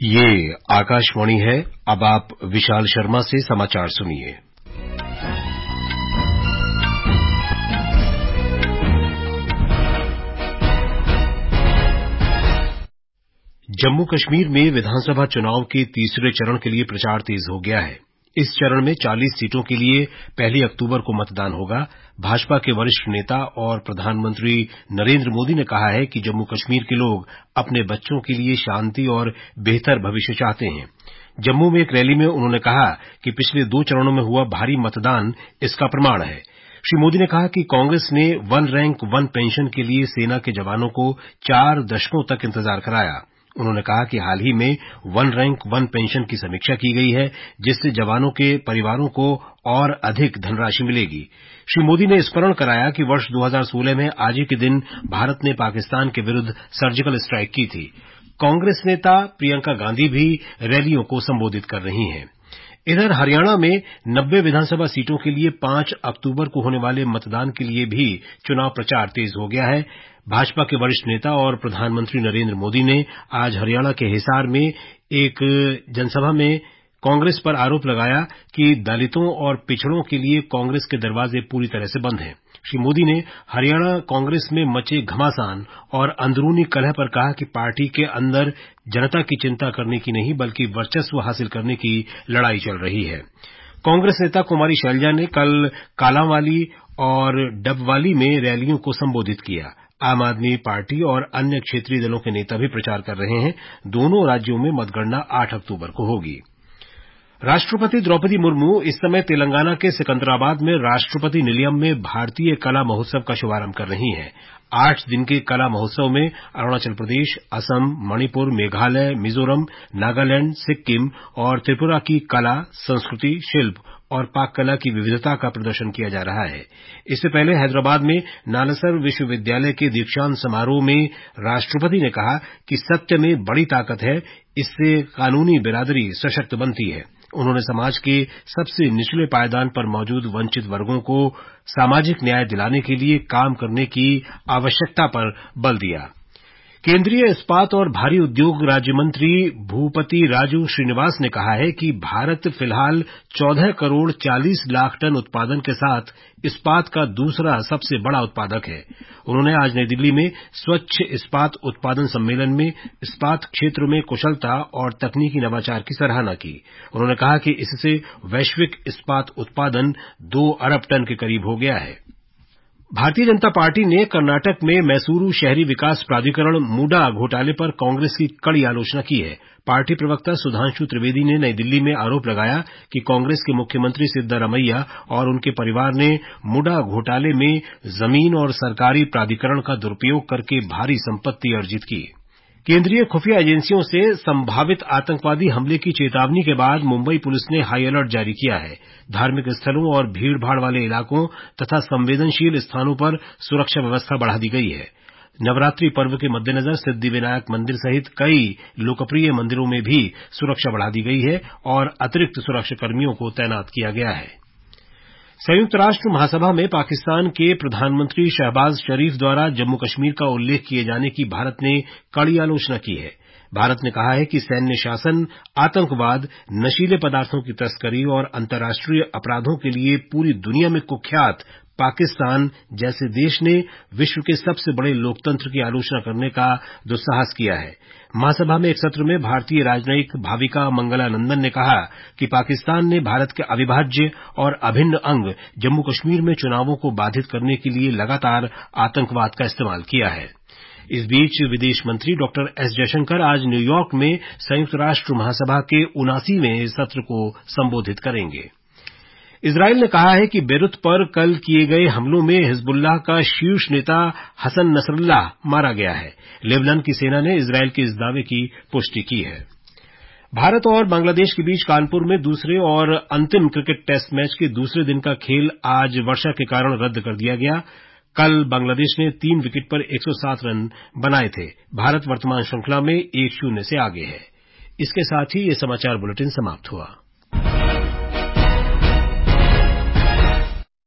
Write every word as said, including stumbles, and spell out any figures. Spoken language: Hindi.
ये आकाशवाणी है। अब आप विशाल शर्मा से समाचार सुनिए। जम्मू कश्मीर में विधानसभा चुनाव के तीसरे चरण के लिए प्रचार तेज हो गया है। इस चरण में चालीस सीटों के लिए पहली अक्टूबर को मतदान होगा। भाजपा के वरिष्ठ नेता और प्रधानमंत्री नरेंद्र मोदी ने कहा है कि जम्मू कश्मीर के लोग अपने बच्चों के लिए शांति और बेहतर भविष्य चाहते हैं। जम्मू में एक रैली में उन्होंने कहा कि पिछले दो चरणों में हुआ भारी मतदान इसका प्रमाण है। श्री मोदी ने कहा कि कांग्रेस ने वन रैंक वन पेंशन के लिए सेना के जवानों को चार दशकों तक इंतजार कराया। उन्होंने कहा कि हाल ही में वन रैंक वन पेंशन की समीक्षा की गई है, जिससे जवानों के परिवारों को और अधिक धनराशि मिलेगी। श्री मोदी ने स्मरण कराया कि वर्ष दो हज़ार सोलह में आज ही के दिन भारत ने पाकिस्तान के विरुद्ध सर्जिकल स्ट्राइक की थी। कांग्रेस नेता प्रियंका गांधी भी रैलियों को संबोधित कर रही हैं। इधर हरियाणा में नब्बे विधानसभा सीटों के लिए पांच अक्टूबर को होने वाले मतदान के लिए भी चुनाव प्रचार तेज हो गया है। भाजपा के वरिष्ठ नेता और प्रधानमंत्री नरेंद्र मोदी ने आज हरियाणा के हिसार में एक जनसभा में कांग्रेस पर आरोप लगाया कि दलितों और पिछड़ों के लिए कांग्रेस के दरवाजे पूरी तरह से बंद हैं। श्री मोदी ने हरियाणा कांग्रेस में मचे घमासान और अंदरूनी कलह पर कहा कि पार्टी के अंदर जनता की चिंता करने की नहीं, बल्कि वर्चस्व हासिल करने की लड़ाई चल रही है। कांग्रेस नेता कुमारी शैलजा ने कल कालांवाली और डबवाली में रैलियों को संबोधित किया। आम आदमी पार्टी और अन्य क्षेत्रीय दलों के नेता भी प्रचार कर रहे हैं। दोनों राज्यों में मतगणना आठ अक्टूबर को होगी। राष्ट्रपति द्रौपदी मुर्मू इस समय तेलंगाना के सिकंदराबाद में राष्ट्रपति निलयम में भारतीय कला महोत्सव का शुभारंभ कर रही हैं। आठ दिन के कला महोत्सव में अरुणाचल प्रदेश, असम, मणिपुर, मेघालय, मिजोरम, नागालैंड, सिक्किम और त्रिपुरा की कला, संस्कृति, शिल्प और पाक कला की विविधता का प्रदर्शन किया जा रहा है। इससे पहले हैदराबाद में नालसर विश्वविद्यालय के दीक्षांत समारोह में राष्ट्रपति ने कहा कि सत्य में बड़ी ताकत है, इससे कानूनी बिरादरी सशक्त बनती है। उन्होंने समाज के सबसे निचले पायदान पर मौजूद वंचित वर्गों को सामाजिक न्याय दिलाने के लिए काम करने की आवश्यकता पर बल दिया। केंद्रीय इस्पात और भारी उद्योग राज्य मंत्री भूपति राजू श्रीनिवास ने कहा है कि भारत फिलहाल चौदह करोड़ चालीस लाख टन उत्पादन के साथ इस्पात का दूसरा सबसे बड़ा उत्पादक है। उन्होंने आज नई दिल्ली में स्वच्छ इस्पात उत्पादन सम्मेलन में इस्पात क्षेत्र में कुशलता और तकनीकी नवाचार की सराहना की। उन्होंने कहा कि इससे वैश्विक इस्पात उत्पादन दो अरब टन के करीब हो गया है। भारतीय जनता पार्टी ने कर्नाटक में मैसूरू शहरी विकास प्राधिकरण मूडा घोटाले पर कांग्रेस की कड़ी आलोचना की है। पार्टी प्रवक्ता सुधांशु त्रिवेदी ने नई दिल्ली में आरोप लगाया कि कांग्रेस के मुख्यमंत्री सिद्धारमैया और उनके परिवार ने मूडा घोटाले में जमीन और सरकारी प्राधिकरण का दुरुपयोग करके भारी संपत्ति अर्जित की। केंद्रीय खुफिया एजेंसियों से संभावित आतंकवादी हमले की चेतावनी के बाद मुंबई पुलिस ने हाई अलर्ट जारी किया है। धार्मिक स्थलों और भीड़भाड़ वाले इलाकों तथा संवेदनशील स्थानों पर सुरक्षा व्यवस्था बढ़ा दी गई है। नवरात्रि पर्व के मद्देनजर सिद्धिविनायक मंदिर सहित कई लोकप्रिय मंदिरों में भी सुरक्षा बढ़ा दी गई है और अतिरिक्त सुरक्षाकर्मियों को तैनात किया गया है। संयुक्त राष्ट्र महासभा में पाकिस्तान के प्रधानमंत्री शहबाज शरीफ द्वारा जम्मू कश्मीर का उल्लेख किए जाने की भारत ने कड़ी आलोचना की है। भारत ने कहा है कि सैन्य शासन, आतंकवाद, नशीले पदार्थों की तस्करी और अंतर्राष्ट्रीय अपराधों के लिए पूरी दुनिया में कुख्यात पाकिस्तान जैसे देश ने विश्व के सबसे बड़े लोकतंत्र की आलोचना करने का दुस्साहस किया है। महासभा में एक सत्र में भारतीय राजनयिक भाविका मंगलानंदन ने कहा कि पाकिस्तान ने भारत के अविभाज्य और अभिन्न अंग जम्मू कश्मीर में चुनावों को बाधित करने के लिए लगातार आतंकवाद का इस्तेमाल किया है। इस बीच विदेश मंत्री डॉक्टर एस जयशंकर आज न्यूयॉर्क में संयुक्त राष्ट्र महासभा के उनासीवें सत्र को संबोधित करेंगे। इजरायल ने कहा है कि बेरूत पर कल किए गए हमलों में हिजबुल्लाह का शीर्ष नेता हसन नसरल्लाह मारा गया है। लेबनान की सेना ने इजरायल के इस दावे की पुष्टि की है। भारत और बांग्लादेश के बीच कानपुर में दूसरे और अंतिम क्रिकेट टेस्ट मैच के दूसरे दिन का खेल आज वर्षा के कारण रद्द कर दिया गया। कल बांग्लादेश ने तीन विकेट पर एक सौ सात रन बनाए थे। भारत वर्तमान श्रृंखला में एक शून्य से आगे है। इसके साथ ही ये समाचार बुलेटिन समाप्त हुआ।